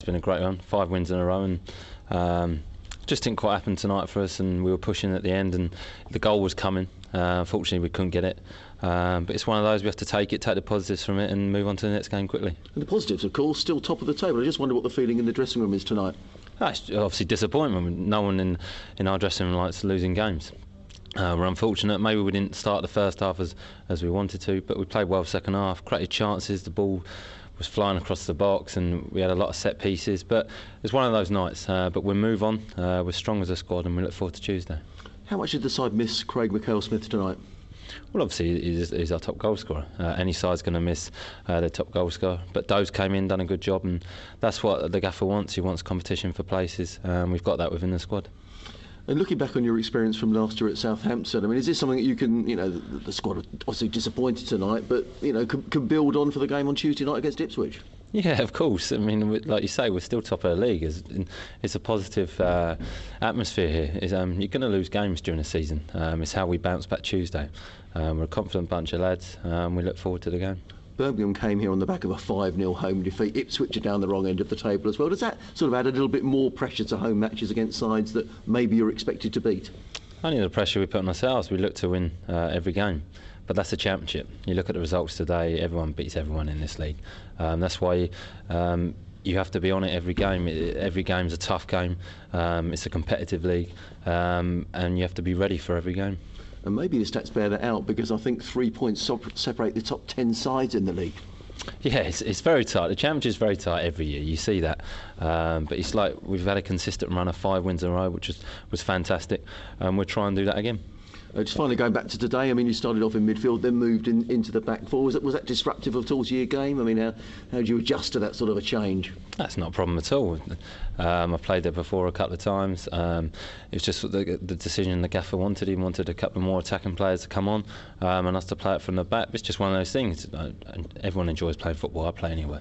It's been a great run, 5 wins in a row, and just didn't quite happen tonight for us, and we were pushing at the end and the goal was coming. Unfortunately we couldn't get it, but it's one of those, we have to take the positives from it and move on to the next game quickly. And the positives, of course, still top of the table. I just wonder what the feeling in the dressing room is tonight. That's obviously disappointment. No one in our dressing room likes losing games. We're unfortunate. Maybe we didn't start the first half as we wanted to, but we played well second half, created chances, the ball was flying across the box and we had a lot of set pieces, but it's one of those nights, but we'll move on. We're strong as a squad and we look forward to Tuesday. How much did the side miss Craig McHale-Smith tonight? Well, obviously he's our top goal scorer. Any side's going to miss their top goal scorer, but Doe's came in, done a good job, and that's what the gaffer wants. He wants competition for places, and we've got that within the squad. And looking back on your experience from last year at Southampton, I mean, is this something that you can, the squad are obviously disappointed tonight, but can build on for the game on Tuesday night against Ipswich? Yeah, of course. I mean, like you say, we're still top of the league. It's a positive atmosphere here. You're going to lose games during the season. It's how we bounce back Tuesday. We're a confident bunch of lads. We look forward to the game. Birmingham came here on the back of a 5-0 home defeat. Ipswich are down the wrong end of the table as well. Does that sort of add a little bit more pressure to home matches against sides that maybe you're expected to beat? Only the pressure we put on ourselves. We look to win every game. But that's a championship. You look at the results today, everyone beats everyone in this league. That's why you have to be on it every game. Every game's a tough game. It's a competitive league, and you have to be ready for every game. And maybe the stats bear that out, because I think 3 points separate the top 10 sides in the league. Yeah, it's very tight. The championship's very tight every year. You see that, but it's like we've had a consistent run of 5 wins in a row, which was fantastic, and we'll try and do that again. Just finally going back to today, I mean, you started off in midfield, then moved into the back four. Was that disruptive at all to your game? I mean, how do you adjust to that sort of a change? That's not a problem at all. I've played there before a couple of times. It's just the decision the gaffer wanted. He wanted a couple more attacking players to come on and us to play it from the back. It's just one of those things. Everyone enjoys playing football. I play anyway.